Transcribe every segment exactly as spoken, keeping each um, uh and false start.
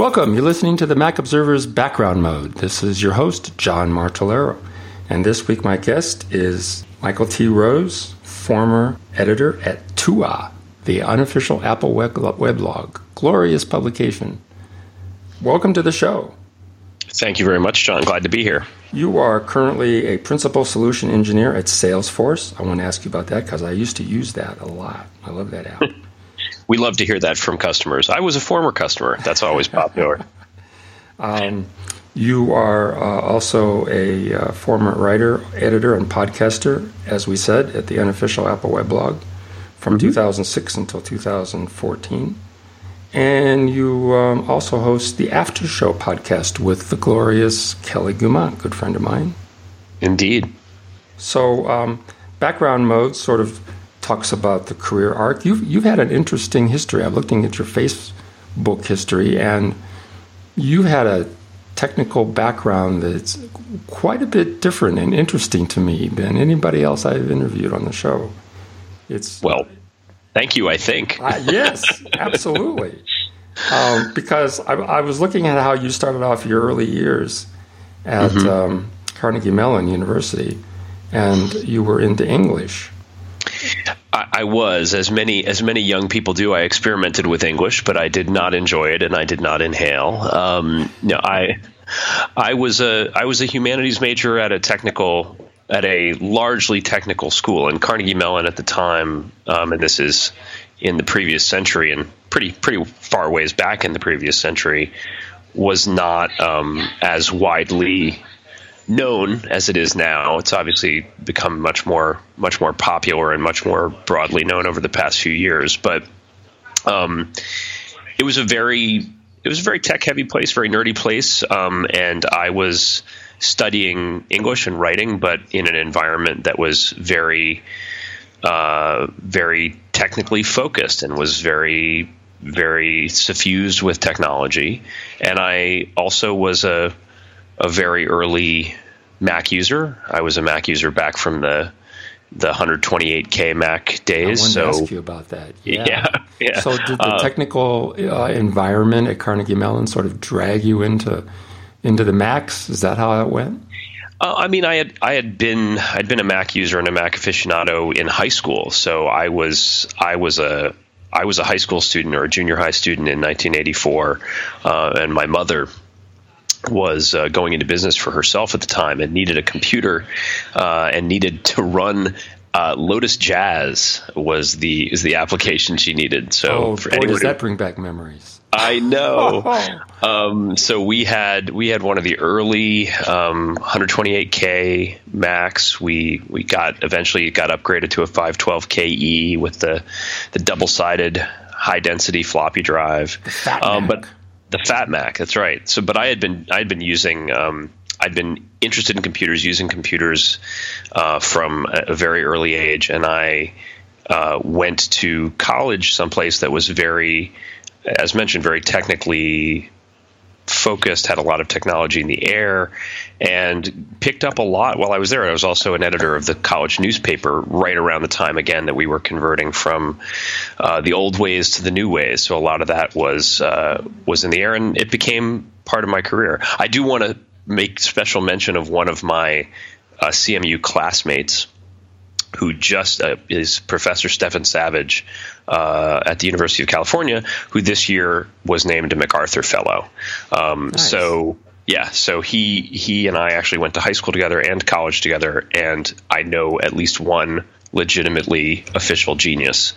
Welcome. You're listening to the Mac Observer's Background Mode. This is your host, John Martellero. And this week my guest is Michael T. Rose, former editor at Tua, the unofficial Apple web- weblog. Glorious publication. Welcome to the show. Thank you very much, John. Glad to be here. You are currently a principal solution engineer at Salesforce. I want to ask you about that because I used to use that a lot. I love that app. We love to hear that from customers. I was a former customer. That's always popular. um, you are uh, also a uh, former writer, editor, and podcaster, as we said, at the unofficial Apple weblog from two thousand six until two thousand fourteen. And you um, also host the After Show podcast with the glorious Kelly Guimont, good friend of mine. Indeed. So um, background mode sort of talks about the career arc. You've, you've had an interesting history. I'm looking at your Facebook history, and you had a technical background that's quite a bit different and interesting to me than anybody else I've interviewed on the show. It's Well, thank you, I think. uh, yes, absolutely. Um, because I, I was looking at how you started off your early years at mm-hmm. um, Carnegie Mellon University, and you were into English. I, I was, as many as many young people do. I experimented with English, but I did not enjoy it, and I did not inhale. Um, no, I I was a I was a humanities major at a technical at a largely technical school, and Carnegie Mellon at the time, um, and this is in the previous century and pretty pretty far ways back in the previous century, was not um, as widely known as it is now. It's obviously become much more much more popular and much more broadly known over the past few years. But um, it was a very it was a very tech heavy place, very nerdy place, um, and I was studying English and writing, but in an environment that was very uh, very technically focused and was very very suffused with technology. And I also was a a very early Mac user. I was a Mac user back from the the one twenty-eight K Mac days. I wanted so, to ask you about that. Yeah. yeah, yeah. So did the uh, technical uh, environment at Carnegie Mellon sort of drag you into into the Macs? Is that how it went? Uh, I mean, I had I had been I'd been a Mac user and a Mac aficionado in high school. So I was I was a I was a high school student or a junior high student in nineteen eighty-four, uh, and my mother was uh, going into business for herself at the time and needed a computer uh, and needed to run uh, Lotus Jazz was the is the application she needed. So oh, for boy, anyone does that who, bring back memories. I know. um, so we had we had one of the early um, one twenty-eight K Macs. We we got eventually got upgraded to a five twelve K E with the the double sided high density floppy drive. The Fat um, Mac. But The Fat Mac, that's right. So, but I had been I had been using um, I'd been interested in computers, using computers uh, from a, a very early age, and I uh, went to college someplace that was very, as mentioned, very technically focused, had a lot of technology in the air, and picked up a lot while I was there. I was also an editor of the college newspaper right around the time, again, that we were converting from uh, the old ways to the new ways. So a lot of that was uh, was in the air, and it became part of my career. I do want to make special mention of one of my uh, C M U classmates who just uh, is Professor Stephan Savage uh, at the University of California, who this year was named a MacArthur Fellow. Um, nice. So, yeah, so he he and I actually went to high school together and college together, and I know at least one legitimately official genius.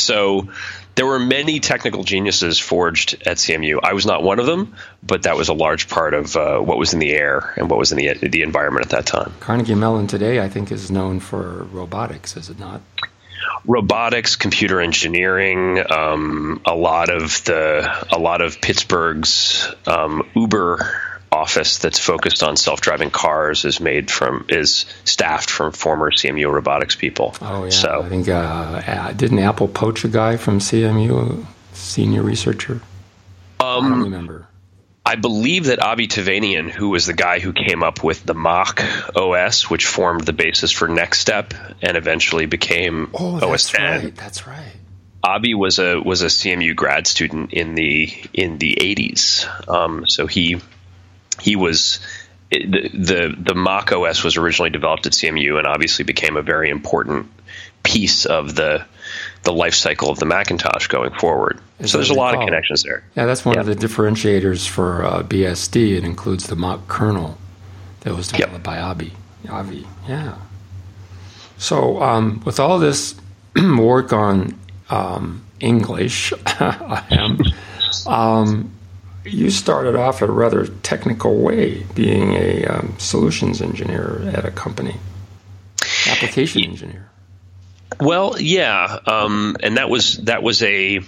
So there were many technical geniuses forged at C M U. I was not one of them, but that was a large part of uh, what was in the air and what was in the the environment at that time. Carnegie Mellon today, I think, is known for robotics, is it not? Robotics, computer engineering, um, a lot of the a lot of Pittsburgh's um, Uber office that's focused on self-driving cars is made from is staffed from former C M U robotics people. Oh yeah, so, I think uh, didn't Apple poach a guy from C M U, a senior researcher? Um, I don't remember. I believe that Avi Tevanian, who was the guy who came up with the Mach O S, which formed the basis for NextStep and eventually became oh, O S that's ten. right. That's right. Avi was a was a C M U grad student in the in the eighties. Um, so he he was the, the the Mac O S was originally developed at C M U and obviously became a very important piece of the the life cycle of the Macintosh going forward. Is so there's a lot oh, of connections there. Yeah, that's one yeah. of the differentiators for uh, B S D. It includes the Mach kernel that was developed yep. by Avi. Avi, yeah. So um, with all this work on um, English, I am, um, you started off in a rather technical way, being a um, solutions engineer at a company, application engineer. Well, yeah, um, and that was that was a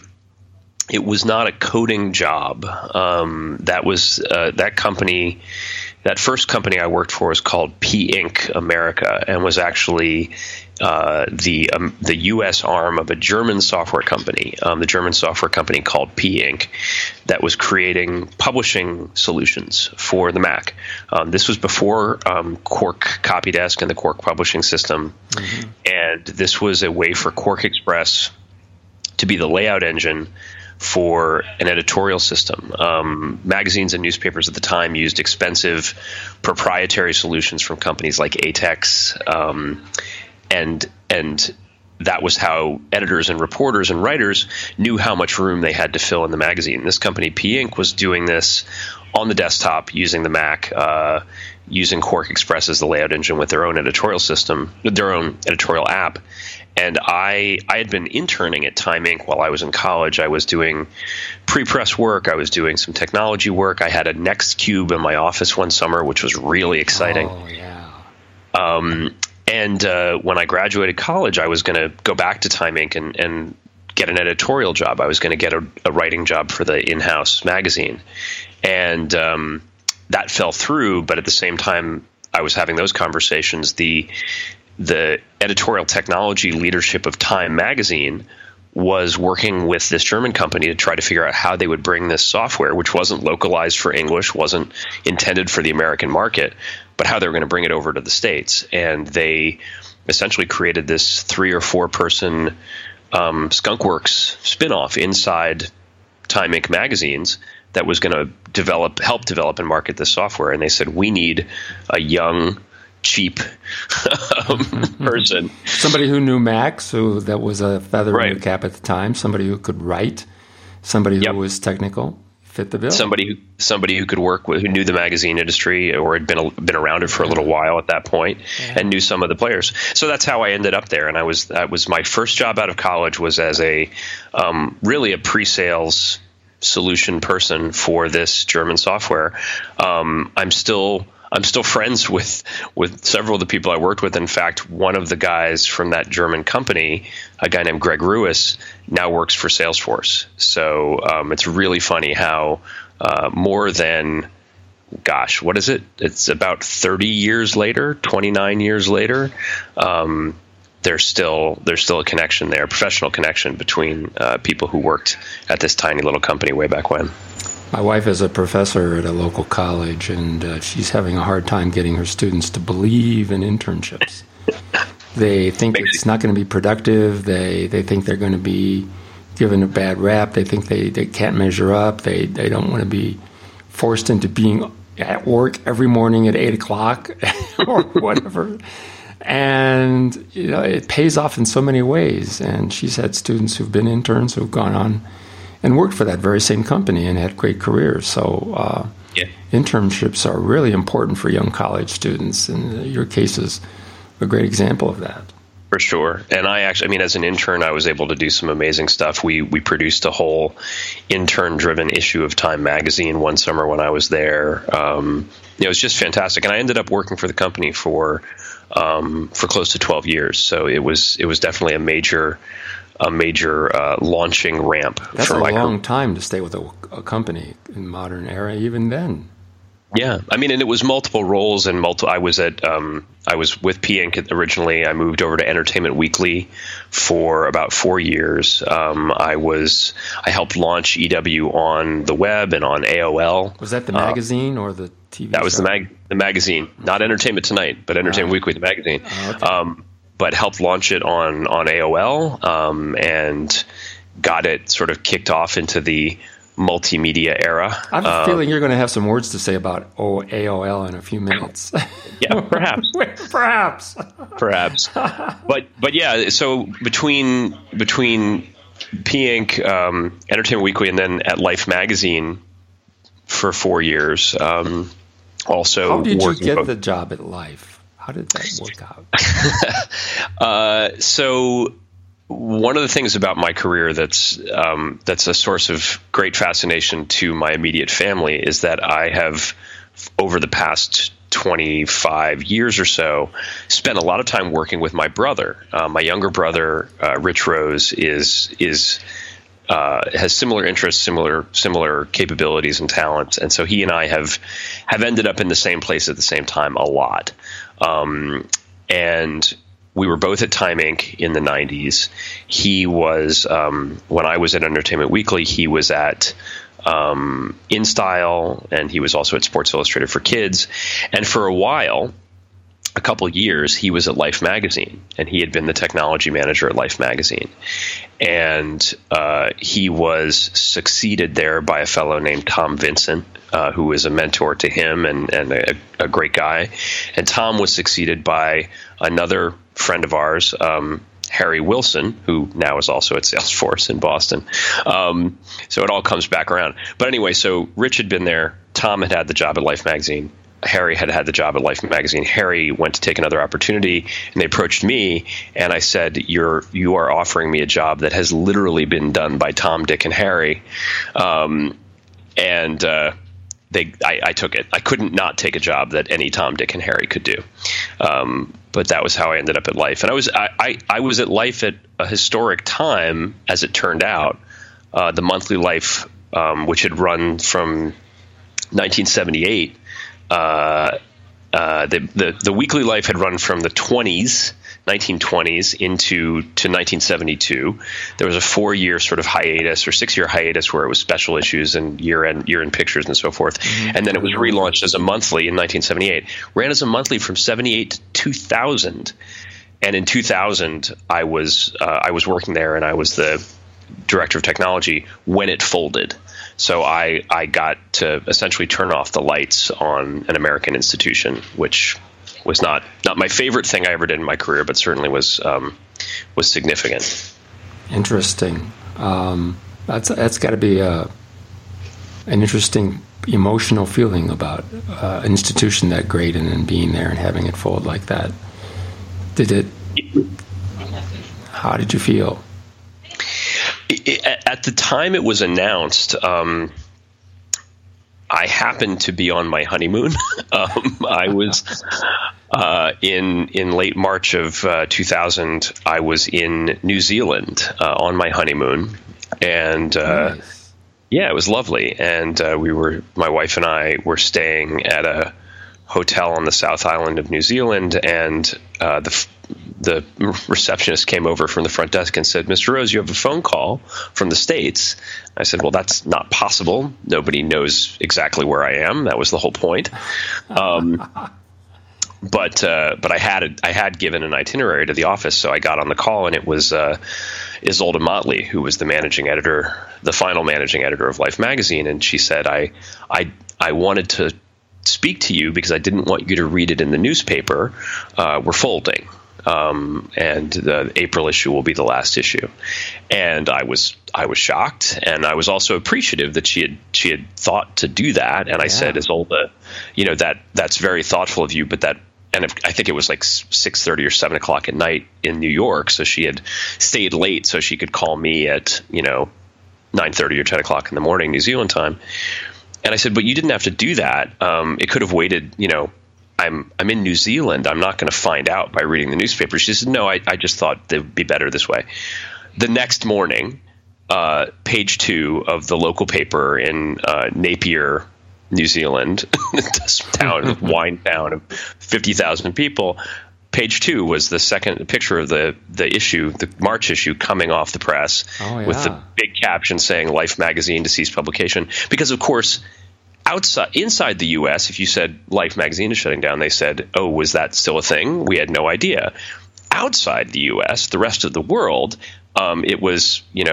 it was not a coding job. Um, that was uh, that company. That first company I worked for was called P Inc America, and was actually uh, the um, the U S arm of a German software company, um, the German software company called P Inc, that was creating publishing solutions for the Mac. Um, this was before um, Quark CopyDesk and the Quark publishing system, mm-hmm. and this was a way for Quark Express to be the layout engine for an editorial system. Um, magazines and newspapers at the time used expensive proprietary solutions from companies like A T E X, um, and and that was how editors and reporters and writers knew how much room they had to fill in the magazine. This company, P Inc, was doing this on the desktop using the Mac, uh, using Quark Express as the layout engine with their own editorial system, their own editorial app. And I I had been interning at Time Incorporated while I was in college. I was doing pre-press work. I was doing some technology work. I had a Nextcube in my office one summer, which was really exciting. Oh, yeah. Um, and uh, when I graduated college, I was going to go back to Time Incorporated and, and get an editorial job. I was going to get a, a writing job for the in-house magazine. And um, that fell through, but at the same time I was having those conversations, the the editorial technology leadership of Time magazine was working with this German company to try to figure out how they would bring this software, which wasn't localized for English, wasn't intended for the American market, but how they were going to bring it over to the States. And they essentially created this three or four person um, Skunkworks spinoff inside Time Incorporated magazines that was going to develop, help develop and market this software. And they said, we need a young, cheap um, person. Somebody who knew Mac, so that was a feather right. in your cap at the time. Somebody who could write. Somebody who yep. was technical. Fit the bill. Somebody who somebody who could work with, who knew the magazine industry or had been been around it for a little while at that point, yeah. and knew some of the players. So that's how I ended up there. And I was that was my first job out of college was as a um, really a pre-sales solution person for this German software. Um, I'm still. I'm still friends with, with several of the people I worked with. In fact, one of the guys from that German company, a guy named Greg Ruiz, now works for Salesforce. So um, it's really funny how uh, more than, gosh, what is it? It's about thirty years later, twenty-nine years later. Um, there's still there's still a connection there, a professional connection between uh, people who worked at this tiny little company way back when. My wife is a professor at a local college, and uh, she's having a hard time getting her students to believe in internships. They think it's not going to be productive. They they think they're going to be given a bad rap. They think they, they can't measure up. They, they don't want to be forced into being at work every morning at eight o'clock or whatever. And you know, it pays off in so many ways. And she's had students who've been interns who've gone on and worked for that very same company and had great careers. So uh, yeah. internships are really important for young college students, and your case is a great example of that. For sure. And I actually, I mean, as an intern, I was able to do some amazing stuff. We we produced a whole intern-driven issue of Time magazine one summer when I was there. Um, it was just fantastic. And I ended up working for the company for um, for close to twelve years. So it was it was definitely a major a major uh, launching ramp. That's for a my long career. time to stay with a, a company in modern era, even then. Yeah, I mean, and it was multiple roles and multiple. I was at, um, I was with P Inc originally. I moved over to Entertainment Weekly for about four years. Um, I was, I helped launch E W on the web and on A O L. Was that the magazine uh, or the T V? That was show? the mag, the magazine, not Entertainment Tonight, but Entertainment Ah. Weekly, the magazine. Oh, okay. Um, but helped launch it on on A O L um, and got it sort of kicked off into the multimedia era. I have a um, feeling you're going to have some words to say about A O L in a few minutes. Yeah, perhaps, perhaps, perhaps. But but yeah, so between between P Inc, um, Entertainment Weekly, and then at Life Magazine for four years. Um, also, how did you get both. the job at Life? How did that work out? uh, so. One of the things about my career that's um, that's a source of great fascination to my immediate family is that I have, over the past twenty-five years or so, spent a lot of time working with my brother. Uh, my younger brother, uh, Rich Rose, is is uh, has similar interests, similar similar capabilities and talents, and so he and I have have ended up in the same place at the same time a lot, um, and. We were both at Time Incorporated in the nineties. He was, um, when I was at Entertainment Weekly, he was at um, InStyle, and he was also at Sports Illustrated for Kids. And for a while, a couple years, he was at Life Magazine, and he had been the technology manager at Life Magazine. And uh, he was succeeded there by a fellow named Tom Vincent, uh, who was a mentor to him and, and a, a great guy. And Tom was succeeded by another friend of ours, um, Harry Wilson, who now is also at Salesforce in Boston. Um, so it all comes back around. But anyway, so Rich had been there. Tom had had the job at Life Magazine. Harry had had the job at Life Magazine. Harry went to take another opportunity, and they approached me, and I said, "You're you are offering me a job that has literally been done by Tom, Dick, and Harry," um, and uh, they I, I took it. I couldn't not take a job that any Tom, Dick, and Harry could do, um, but that was how I ended up at Life. And I was I, I, I was at Life at a historic time, as it turned out. Uh, the monthly Life, um, which had run from nineteen seventy-eight. Uh, uh, the, the the weekly Life had run from the twenties, nineteen twenties, into to nineteen seventy-two. There was a four-year sort of hiatus or six-year hiatus where it was special issues and year-end year-end pictures and so forth. Mm-hmm. And then it was relaunched as a monthly in nineteen seventy-eight. Ran as a monthly from seventy-eight to two thousand. And in two thousand, I was uh, I was working there, and I was the director of technology when it folded. So I, I got to essentially turn off the lights on an American institution, which was not, not my favorite thing I ever did in my career, but certainly was um, was significant. Interesting. Um, that's that's got to be a, an interesting emotional feeling about uh, an institution that great and then being there and having it fold like that. Did it? How did you feel? At the time it was announced, um, I happened to be on my honeymoon. um, I was uh, in in late March of uh, two thousand. I was in New Zealand uh, on my honeymoon, and uh, nice. Yeah, it was lovely. And uh, we were, my wife and I were staying at a hotel on the South Island of New Zealand, and uh, the the receptionist came over from the front desk and said, "Mister Rose, you have a phone call from the States." I said, "Well, that's not possible. Nobody knows exactly where I am." That was the whole point. Um, but uh, but I had I had given an itinerary to the office, so I got on the call, and it was uh, Isolde Motley, who was the managing editor, the final managing editor of Life Magazine, and she said, "I I I wanted to speak to you because I didn't want you to read it in the newspaper. Uh, we're folding." Um, and the April issue will be the last issue. And I was I was shocked, and I was also appreciative that she had she had thought to do that. And I yeah. said, Isolde, you know, that that's very thoughtful of you, but that, and if, I think it was like six thirty or seven o'clock at night in New York, so she had stayed late so she could call me at, you know, nine thirty or ten o'clock in the morning New Zealand time. And I said, but you didn't have to do that. Um, it could have waited, you know. I'm I'm in New Zealand. I'm not going to find out by reading the newspaper. She said, no, I, I just thought it would be better this way. The next morning, uh, page two of the local paper in uh, Napier, New Zealand, this town, wine town of fifty thousand people, page two was the second picture of the, the issue, the March issue coming off the press oh, yeah. with the big caption saying Life Magazine to cease publication. Because, of course, outside, inside the U S, if you said Life Magazine is shutting down, they said, oh, was that still a thing? We had no idea. Outside the U S, the rest of the world, um, it was, you know,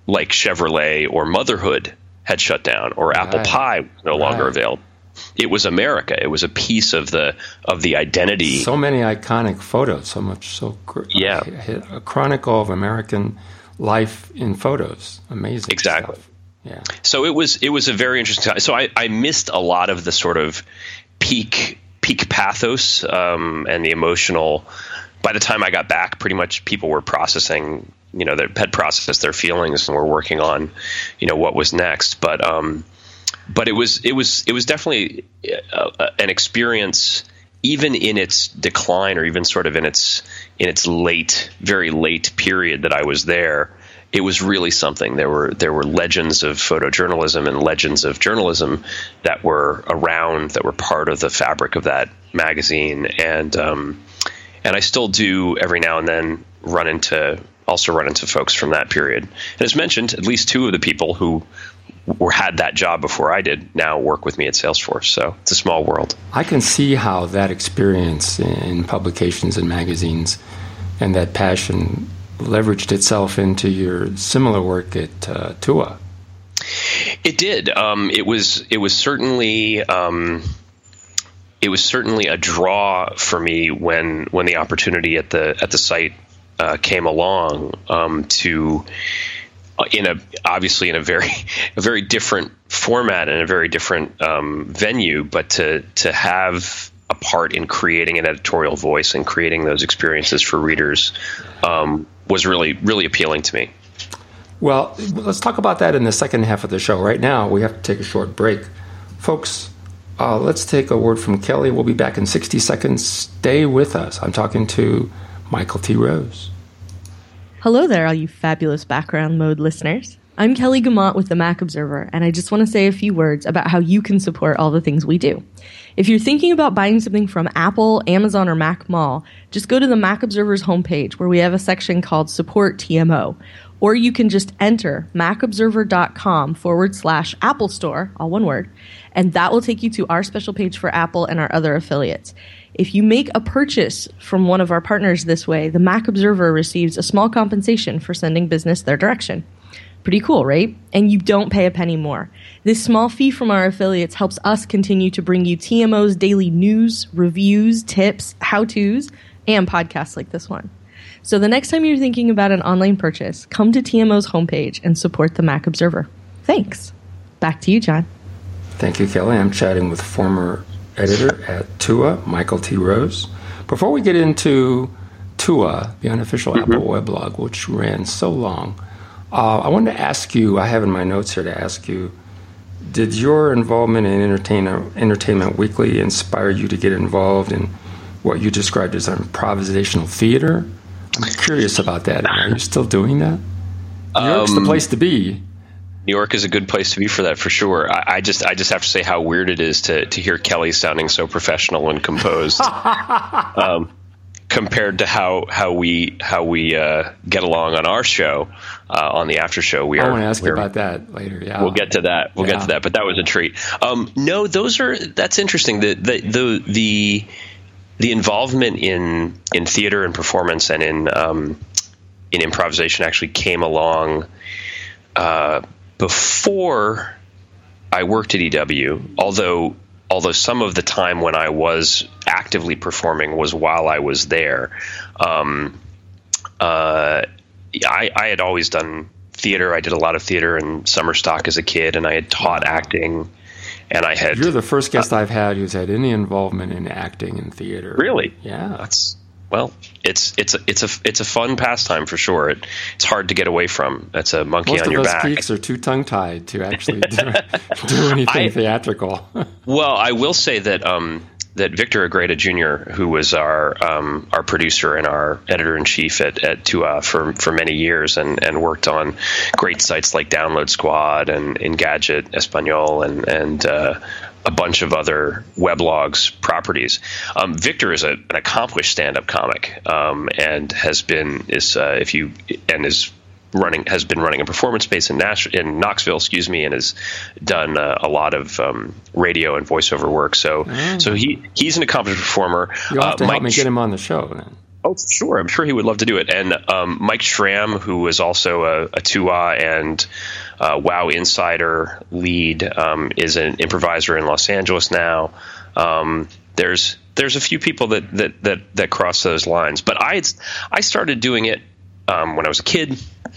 like Chevrolet or Motherhood had shut down, or right. Apple Pie was no right. longer available. It was America. It was a piece of the of the identity. So many iconic photos. So much. So yeah, a, a chronicle of American life in photos. Amazing. Exactly. Stuff. Yeah. So it was it was a very interesting time. So I, I missed a lot of the sort of peak peak pathos um, and the emotional. By the time I got back, pretty much people were processing. You know, they had processed their feelings and were working on, you know, what was next. But um, but it was it was it was definitely a, a, an experience, even in its decline, or even sort of in its in its late, very late period that I was there. It was really something. There were there were legends of photojournalism and legends of journalism that were around, that were part of the fabric of that magazine, and um, and I still do every now and then run into also run into folks from that period. And as mentioned, at least two of the people who were had that job before I did now work with me at Salesforce. So it's a small world. I can see how that experience in publications and magazines and that passion leveraged itself into your similar work at uh, T U A. It did. Um, it was. It was certainly. Um, it was certainly a draw for me when when the opportunity at the at the site uh, came along um, to. In a obviously in a very a very different format and a very different um, venue, but to to have a part in creating an editorial voice and creating those experiences for readers um, was really really appealing to me. Well, let's talk about that in the second half of the show. Right now, we have to take a short break, folks. Uh, let's take a word from Kelly. We'll be back in sixty seconds. Stay with us. I'm talking to Michael T. Rose. Hello there, all you fabulous background mode listeners. I'm Kelly Guimont with the Mac Observer, and I just want to say a few words about how you can support all the things we do. If you're thinking about buying something from Apple, Amazon, or Mac Mall, just go to the Mac Observer's homepage where we have a section called Support T M O. Or you can just enter macobserver.com forward slash Apple Store, all one word, and that will take you to our special page for Apple and our other affiliates. If you make a purchase from one of our partners this way, the Mac Observer receives a small compensation for sending business their direction. Pretty cool, right? And you don't pay a penny more. This small fee from our affiliates helps us continue to bring you T M O's daily news, reviews, tips, how-tos, and podcasts like this one. So the next time you're thinking about an online purchase, come to T M O's homepage and support the Mac Observer. Thanks. Back to you, John. Thank you, Kelly. I'm chatting with former editor at T U A, Michael T. Rose. Before we get into T U A, the unofficial mm-hmm. Apple weblog, which ran so long, uh, I wanted to ask you, I have in my notes here to ask you, did your involvement in Entertainment, Entertainment Weekly inspire you to get involved in what you described as improvisational theater? I'm curious about that. Are you still doing that? New York's um, the place to be. New York is a good place to be for that, for sure. I, I just I just have to say how weird it is to, to hear Kelly sounding so professional and composed um, compared to how how we how we uh, get along on our show uh, on the after show. We I are. I want to ask you about that later. Yeah, we'll get to that. We'll yeah. get to that. But that was a treat. Um, no, those are that's interesting. The the the the, the involvement in in theater and performance and in um, in improvisation actually came along. Uh, Before I worked at E W, although although some of the time when I was actively performing was while I was there, um, uh, I, I had always done theater. I did a lot of theater in summer stock as a kid, and I had taught acting. And I had. You're the first guest uh, I've had who's had any involvement in acting and theater. Really? Yeah. That's. Well, it's it's a it's a it's a fun pastime for sure. It, it's hard to get away from. It's a monkey Most on your back. Most of us geeks are too tongue-tied to actually do, do anything I, theatrical. Well, I will say that um, that Victor Agreda Junior, who was our um, our producer and our editor in chief at at T U A for for many years, and, and worked on great sites like Download Squad and Engadget Espanol and and. Uh, a bunch of other weblogs properties. Um, Victor is a, an accomplished stand-up comic, um, and has been is uh, if you and is running has been running a performance space in Nash in Knoxville, excuse me, and has done uh, a lot of um, radio and voiceover work. So, oh. so he he's an accomplished performer. You'll have to uh, help Mike, me get him on the show then. Oh, sure. I'm sure he would love to do it. And um, Mike Schramm, who is also a, a T U A and uh, WoW Insider lead, um, is an improviser in Los Angeles now. Um, there's there's a few people that that that, that cross those lines. But I I started doing it um, when I was a kid.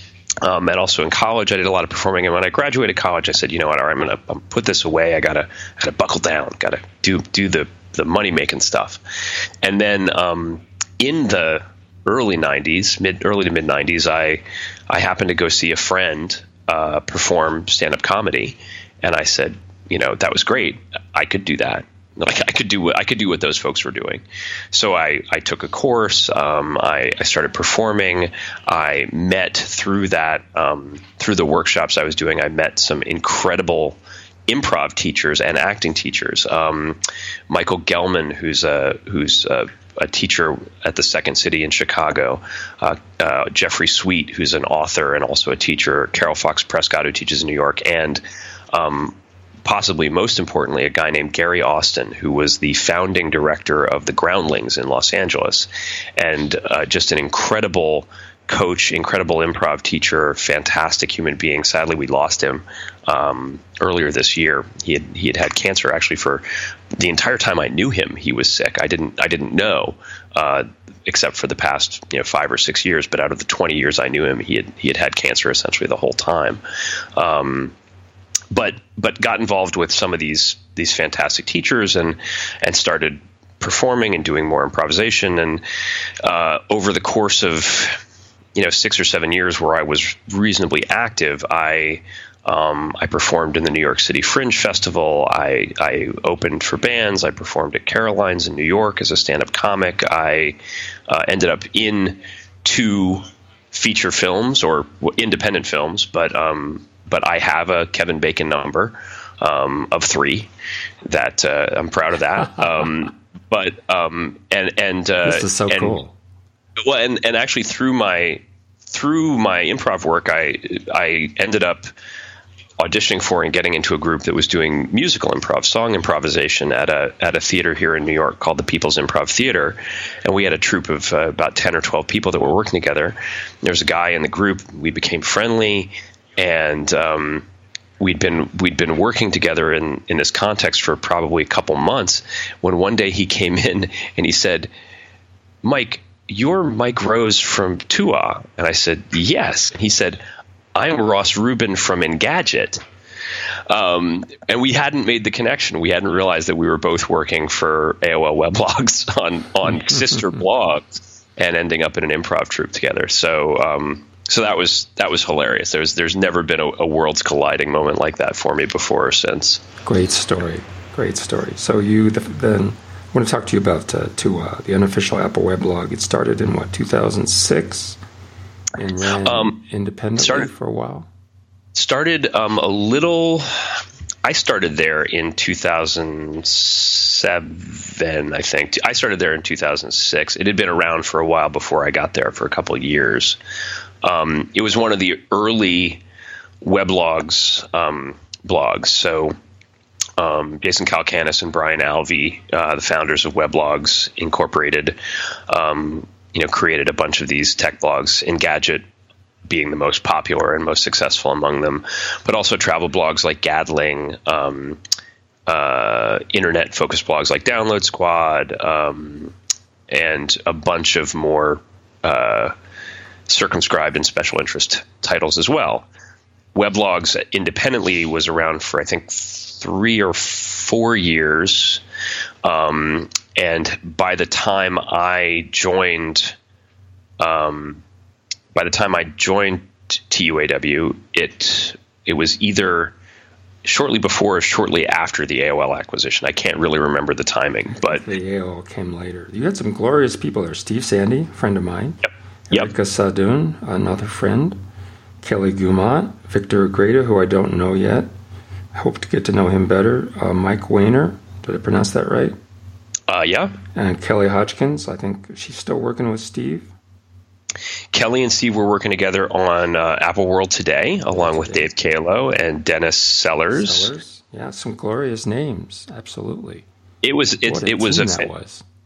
Um, and also in college, I did a lot of performing. And when I graduated college, I said, you know what, all right, I'm going to put this away. I gotta gotta buckle down. Gotta do do the the money making stuff. And then um, in the early nineties, mid early to mid nineties, I I happened to go see a friend uh, perform stand up comedy, and I said, you know, that was great. I could do that. Like I could do what I could do what those folks were doing. So I, I took a course. Um, I, I started performing. I met through that um, through the workshops I was doing. I met some incredible improv teachers and acting teachers. Um, Michael Gelman, who's a who's a, a teacher at the Second City in Chicago. Uh, uh, Jeffrey Sweet, who's an author and also a teacher. Carol Fox Prescott, who teaches in New York, and um, possibly most importantly, a guy named Gary Austin, who was the founding director of the Groundlings in Los Angeles, and uh, just an incredible coach, incredible improv teacher, fantastic human being. Sadly, we lost him um, earlier this year. He had he had had cancer. Actually, for the entire time I knew him, he was sick. I didn't I didn't know, uh, except for the past you know five or six years. But out of the twenty years I knew him, he had he had had cancer essentially the whole time. Um, But but got involved with some of these these fantastic teachers and and started performing and doing more improvisation. And uh, over the course of you know six or seven years, where I was reasonably active, I um, I performed in the New York City Fringe Festival. I I opened for bands. I performed at Caroline's in New York as a stand-up comic. I uh, ended up in two feature films or independent films, but um, But I have a Kevin Bacon number um, of three that uh, I'm proud of that. Um, but um, and and uh, this is so and, cool. Well, and and actually through my through my improv work, I I ended up auditioning for and getting into a group that was doing musical improv, song improvisation at a at a theater here in New York called the People's Improv Theater, and we had a troupe of uh, about ten or twelve people that were working together. There was a guy in the group. We became friendly. And um, we'd been we'd been working together in, in this context for probably a couple months when one day he came in and he said, "Mike, you're Mike Rose from T U A." And I said, "Yes." And he said, "I'm Ross Rubin from Engadget." Um, and we hadn't made the connection. We hadn't realized that we were both working for A O L Weblogs on, on sister blogs and ending up in an improv troupe together. So um So that was that was hilarious. There's there's never been a, a worlds colliding moment like that for me before or since. Great story, great story. So you then I want to talk to you about uh, T U A, the unofficial Apple weblog. It started in what two thousand six and ran um, independently started, for a while. Started um, a little. I started there in two thousand seven, I think. I started there in two thousand six. It had been around for a while before I got there for a couple of years. Um, it was one of the early weblogs um, blogs. So um, Jason Calacanis and Brian Alvey, uh, the founders of Weblogs Incorporated, um, you know, created a bunch of these tech blogs, Engadget being the most popular and most successful among them, but also travel blogs like Gadling, um, uh, internet-focused blogs like Download Squad, um, and a bunch of more uh, circumscribed and special interest titles as well. Weblogs independently was around for, I think, three or four years. Um, and by the time I joined, um, by the time I joined T U A W, it it was either shortly before or shortly after the A O L acquisition. I can't really remember the timing, but the A O L came later. You had some glorious people there. Steve Sandy, a friend of mine. Yep. Erica yep. Sadoun, another friend. Kelly Gumat, Victor Agreda, who I don't know yet. I hope to get to know him better. Uh, Mike Weiner, did I pronounce that right? Uh, yeah. And Kelly Hodgkins, I think she's still working with Steve. Kelly and Steve were working together on uh, Apple World Today, along Today. with Dave Kalo and Dennis Sellers. Sellers, yeah, some glorious names, absolutely. It was it, what a it was team a that was.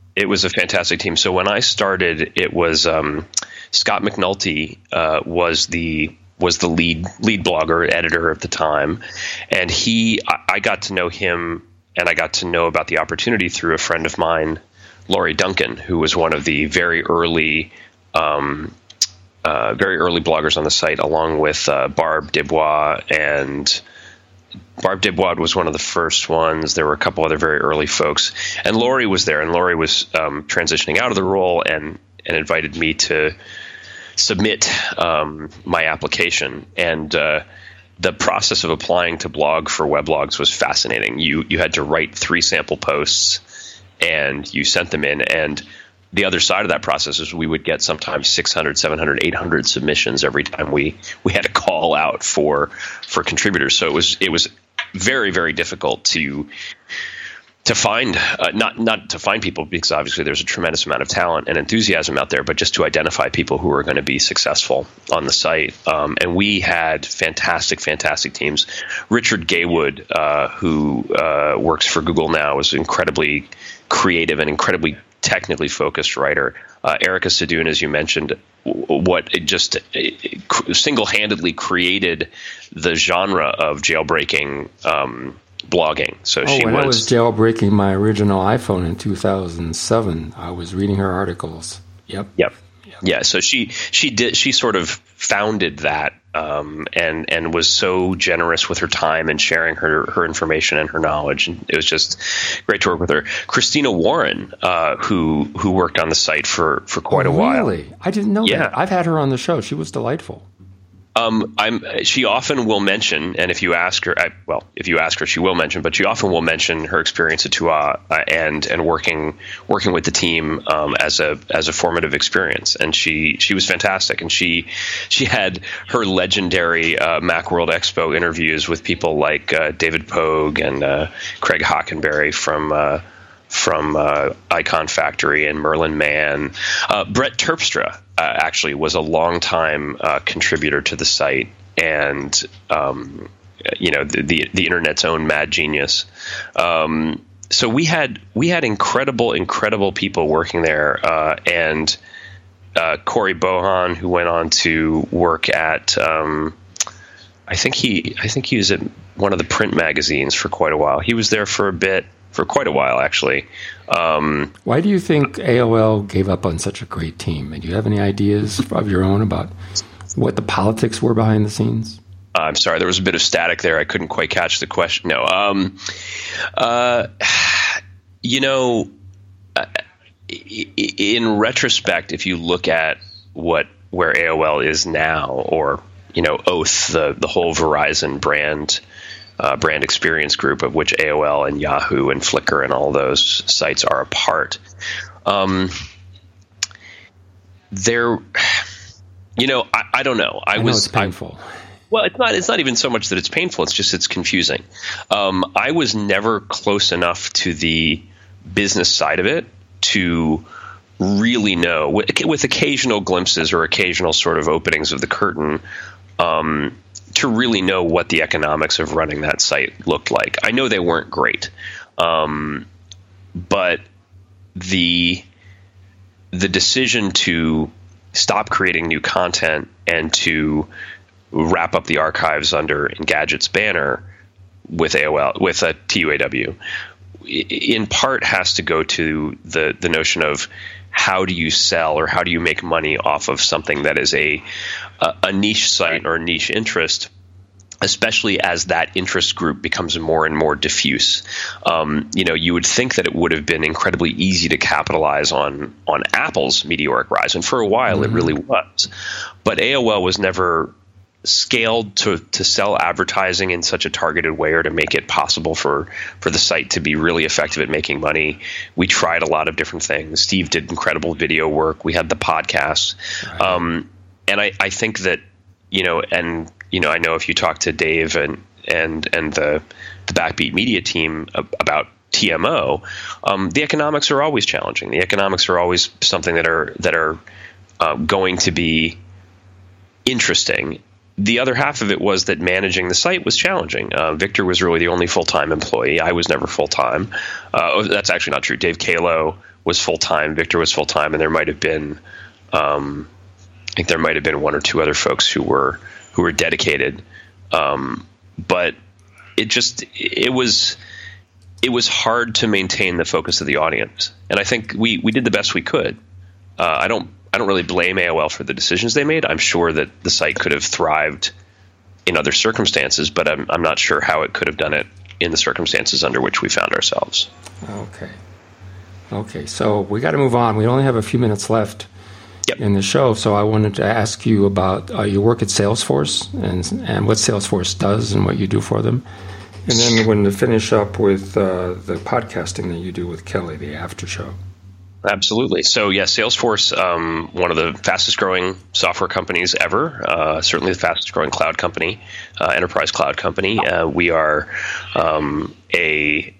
It was a fantastic team. So when I started, it was um, Scott McNulty uh, was the was the lead lead blogger, editor at the time, and he I, I got to know him, and I got to know about the opportunity through a friend of mine, Laurie Duncan, who was one of the very early um, uh, very early bloggers on the site, along with uh, Barb Dubois and. Barb Dubois was one of the first ones. There were a couple other very early folks, and Laurie was there. And Laurie was um, transitioning out of the role, and and invited me to submit um, my application. And uh, the process of applying to blog for weblogs was fascinating. You you had to write three sample posts, and you sent them in. And the other side of that process is we would get sometimes six hundred, seven hundred, eight hundred submissions every time we, we had to call out for for contributors. So it was it was very, very difficult to to find uh, not not to find people, because obviously there's a tremendous amount of talent and enthusiasm out there, but just to identify people who are going to be successful on the site. Um, and we had fantastic, fantastic teams. Richard Gaywood, uh, who uh, works for Google now, is incredibly creative and incredibly technically focused writer. Uh, Erica Sadoun, as you mentioned, what it just it single-handedly created the genre of jailbreaking um, blogging. So oh, she when was, I was jailbreaking my original iPhone in two thousand seven, I was reading her articles. Yep. Yep. yep. Yeah. So she she did she sort of founded that um, and and was so generous with her time and sharing her her information and her knowledge. And it was just great to work with her. Christina Warren, uh, who who worked on the site for for quite oh, a while. Really? I didn't know yeah. that. I've had her on the show. She was delightful. Um, I'm. She often will mention, and if you ask her, I, well, if you ask her, she will mention. But she often will mention her experience at Tua uh, and and working working with the team um, as a as a formative experience. And she she was fantastic. And she she had her legendary uh, Macworld Expo interviews with people like uh, David Pogue and uh, Craig Hockenberry from. Uh, from uh, Icon Factory and Merlin Mann. Uh, Brett Terpstra uh, actually was a longtime uh, contributor to the site, and um, you know the, the the internet's own mad genius. Um, so we had we had incredible, incredible people working there, uh, and uh, Corey Bohan, who went on to work at. Um, I think he I think he was at one of the print magazines for quite a while. He was there for a bit. For quite a while, actually. Um, Why do you think A O L gave up on such a great team? And do you have any ideas of your own about what the politics were behind the scenes? I'm sorry, there was a bit of static there. I couldn't quite catch the question. No. Um, uh, you know, in retrospect, if you look at what where A O L is now, or, you know, Oath, the, the whole Verizon brand Uh, brand experience group, of which A O L and Yahoo and Flickr and all those sites are a part. Um, they're, you know, I, I don't know. I, I know was it's painful. I, well, it's not. It's not even so much that it's painful. It's just it's confusing. Um, I was never close enough to the business side of it to really know, with, with occasional glimpses or occasional sort of openings of the curtain. Um, to really know what the economics of running that site looked like. I know they weren't great, um, but the the decision to stop creating new content and to wrap up the archives under Engadget's banner with A O L, with a T U A W, in part has to go to the the notion of how do you sell or how do you make money off of something that is a a niche site or a niche interest, especially as that interest group becomes more and more diffuse. Um, you know, you would think that it would have been incredibly easy to capitalize on on Apple's meteoric rise, and for a while mm-hmm. it really was. But A O L was never scaled to to sell advertising in such a targeted way or to make it possible for for the site to be really effective at making money. We tried a lot of different things. Steve did incredible video work. We had the podcast. Right. Um, and I, I think that, you know, and, you know, I know if you talk to Dave and and and the the Backbeat Media team about T M O, um, the economics are always challenging. The economics are always something that are that are uh, going to be interesting. The other half of it was that managing the site was challenging. Uh, Victor was really the only full-time employee. I was never full-time. Uh, that's actually not true. Dave Kalo was full time. Victor was full time, and there might have been, um, I think there might have been one or two other folks who were who were dedicated. Um, but it just it was it was hard to maintain the focus of the audience, and I think we we did the best we could. Uh, I don't I don't really blame A O L for the decisions they made. I'm sure that the site could have thrived in other circumstances, but I'm I'm not sure how it could have done it in the circumstances under which we found ourselves. Okay. Okay, so we got to move on. We only have a few minutes left yep. in the show, so I wanted to ask you about uh, your work at Salesforce and and what Salesforce does and what you do for them. And then we're going to finish up with uh, the podcasting that you do with Kelly, the after show. Absolutely. So, yes, yeah, Salesforce, um, one of the fastest growing software companies ever, uh, certainly the fastest growing cloud company, uh, enterprise cloud company. Uh, we are um, a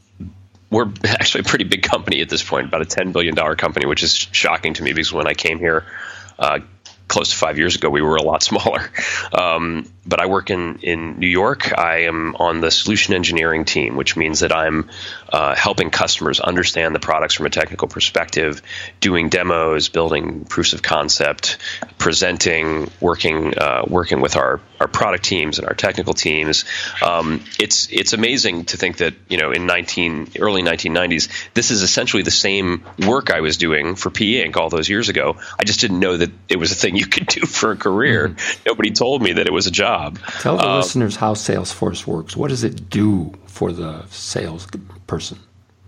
we're actually a pretty big company at this point, about a ten billion dollars company, which is shocking to me because when I came here uh, close to five years ago, we were a lot smaller. Um, but I work in, in New York. I am on the solution engineering team, which means that I'm uh, helping customers understand the products from a technical perspective, doing demos, building proofs of concept, presenting, working uh, working with our, our product teams and our technical teams. Um, it's it's amazing to think that, you know, in nineteen early nineteen nineties, this is essentially the same work I was doing for P E Incorporated all those years ago. I just didn't know that it was a thing you could do for a career. Mm-hmm. Nobody told me that it was a job. Tell the um, listeners how Salesforce works. What does it do for the sales person?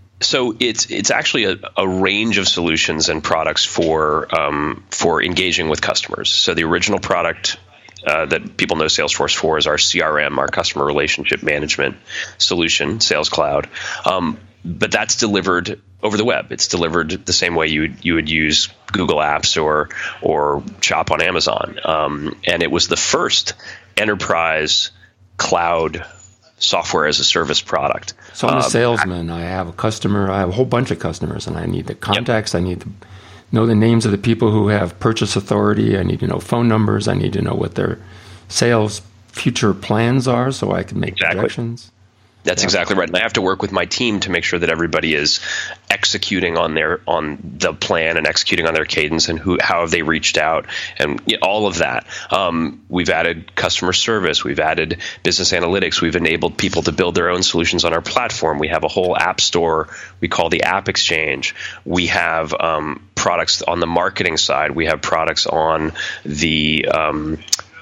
So it's it's actually a, a range of solutions and products for um, for engaging with customers. So the original product uh, that people know Salesforce for is our C R M, our customer relationship management solution, Sales Cloud. Um, but that's delivered over the web. It's delivered the same way you would, you would use Google Apps or or shop on Amazon. Um, and it was the first enterprise cloud software as a service product. So I'm a salesman. I have a customer. I have a whole bunch of customers, and I need the contacts. Yep. I need to know the names of the people who have purchase authority. I need to know phone numbers. I need to know what their sales future plans are so I can make exactly. projections. That's yeah. exactly right. And I have to work with my team to make sure that everybody is executing on their on the plan and executing on their cadence and who how have they reached out and all of that. Um, we've added customer service. We've added business analytics. We've enabled people to build their own solutions on our platform. We have a whole app store we call the App Exchange. We have um, products on the marketing side. We have products on the um,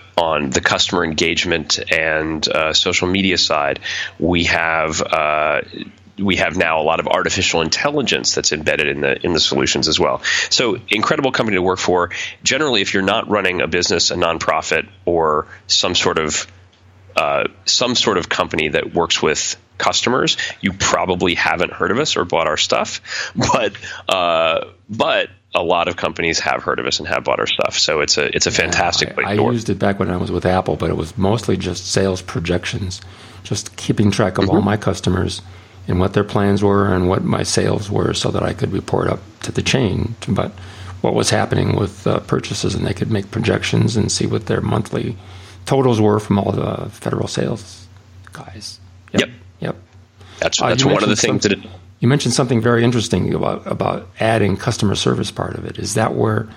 on the customer engagement and uh, social media side. We have uh, we have now a lot of artificial intelligence that's embedded in the in the solutions as well. So incredible company to work for. Generally, if you're not running a business, a nonprofit, or some sort of uh, some sort of company that works with customers, you probably haven't heard of us or bought our stuff. But uh, but a lot of companies have heard of us and have bought our stuff. So it's a it's a fantastic yeah, I, place I to work. used it back when I was with Apple, but it was mostly just sales projections, just keeping track of mm-hmm. all my customers and what their plans were and what my sales were so that I could report up to the chain about what was happening with uh, purchases, and they could make projections and see what their monthly totals were from all the federal sales guys. Yep. Yep. yep. That's, uh, that's one of the things that... It, You mentioned something very interesting about, about adding customer service part of it. Is that where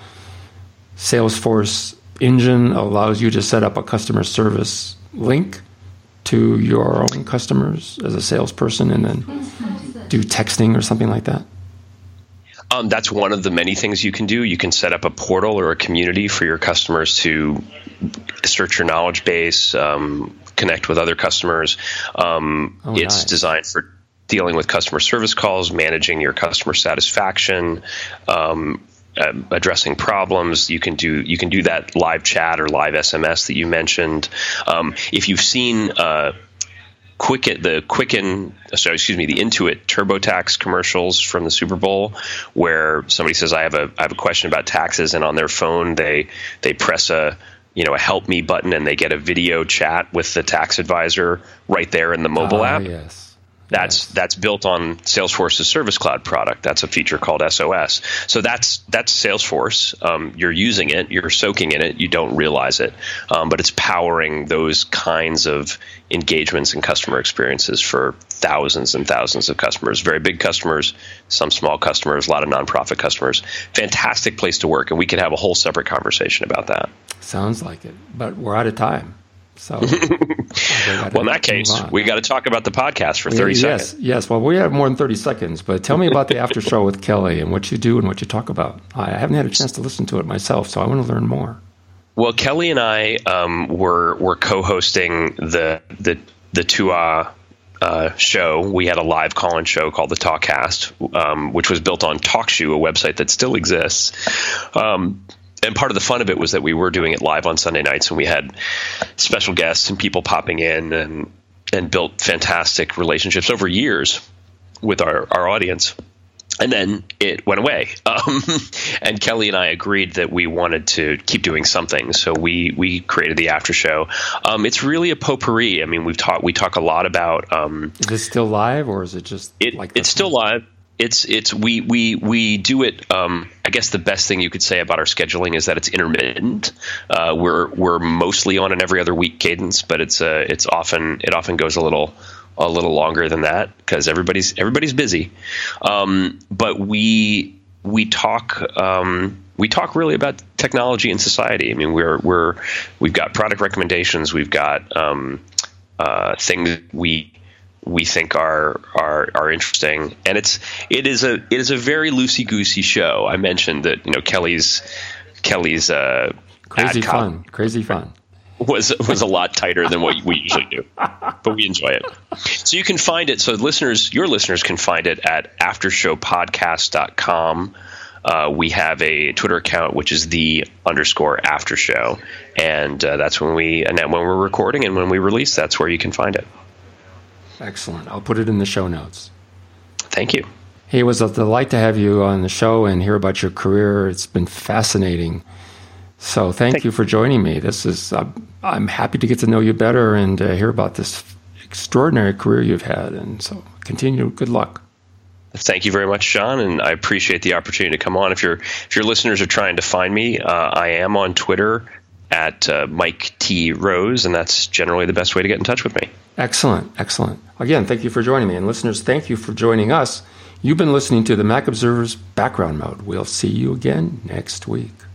Salesforce Engine allows you to set up a customer service link to your own customers as a salesperson and then do texting or something like that? Um, that's one of the many things you can do. You can set up a portal or a community for your customers to search your knowledge base, um, connect with other customers. Um, oh, it's nice. designed for dealing with customer service calls, managing your customer satisfaction, um, uh, addressing problems. You can do you can do that live chat or live S M S that you mentioned. Um, if you've seen uh, Quicken the Quicken, sorry, excuse me, the Intuit TurboTax commercials from the Super Bowl, where somebody says, "I have a I have a question about taxes," and on their phone they they press a you know a help me button and they get a video chat with the tax advisor right there in the mobile oh, app. Yes. That's yes. that's built on Salesforce's Service Cloud product. That's a feature called S O S. So that's that's Salesforce. Um, you're using it. You're soaking in it. You don't realize it, um, but it's powering those kinds of engagements and customer experiences for thousands and thousands of customers. Very big customers, some small customers, a lot of nonprofit customers. Fantastic place to work, and we could have a whole separate conversation about that. Sounds like it, but we're out of time. So, well, in that case, we got to talk about the podcast for thirty yes, seconds. Yes, well, we have more than thirty seconds, but tell me about the after show with Kelly and what you do and what you talk about. I haven't had a chance to listen to it myself, so I want to learn more. Well, Kelly and I um, were were co-hosting the the the T U A uh, show. We had a live call-in show called the Talkcast, um, which was built on TalkShoe, a website that still exists. Um, And part of the fun of it was that we were doing it live on Sunday nights, and we had special guests and people popping in and and built fantastic relationships over years with our, our audience. And then it went away. Um, and Kelly and I agreed that we wanted to keep doing something. So we we created the after show. Um, it's really a potpourri. I mean, we've talked we talk a lot about um, Is it still live, or is it just it, like it's still live. It's it's we we we do it. Um, I guess the best thing you could say about our scheduling is that it's intermittent. Uh, we're we're mostly on an every other week cadence, but it's uh, it's often it often goes a little a little longer than that because everybody's everybody's busy. Um, but we we talk um, we talk really about technology and society. I mean, we're we're we've got product recommendations. We've got um, uh, things we. we think are are are interesting, and it's it is a it is a very loosey goosey show. I mentioned that you know Kelly's Kelly's uh, crazy fun, crazy fun was was a lot tighter than what we usually do, but we enjoy it. So you can find it. So listeners, your listeners can find it at aftershow podcast dot com. Uh, we have a Twitter account which is the underscore after show, and uh, that's when we and then when we're recording and when we release, that's where you can find it. Excellent. I'll put it in the show notes. Thank you. Hey, it was a delight to have you on the show and hear about your career. It's been fascinating. So thank, thank you for joining me. This is uh, I'm happy to get to know you better and uh, hear about this extraordinary career you've had. And so continue. Good luck. Thank you very much, John, and I appreciate the opportunity to come on. If your if your listeners are trying to find me, uh, I am on Twitter at uh, Mike T. Rose, and that's generally the best way to get in touch with me. Excellent, excellent. Again, thank you for joining me. And listeners, thank you for joining us. You've been listening to the Mac Observer's Background Mode. We'll see you again next week.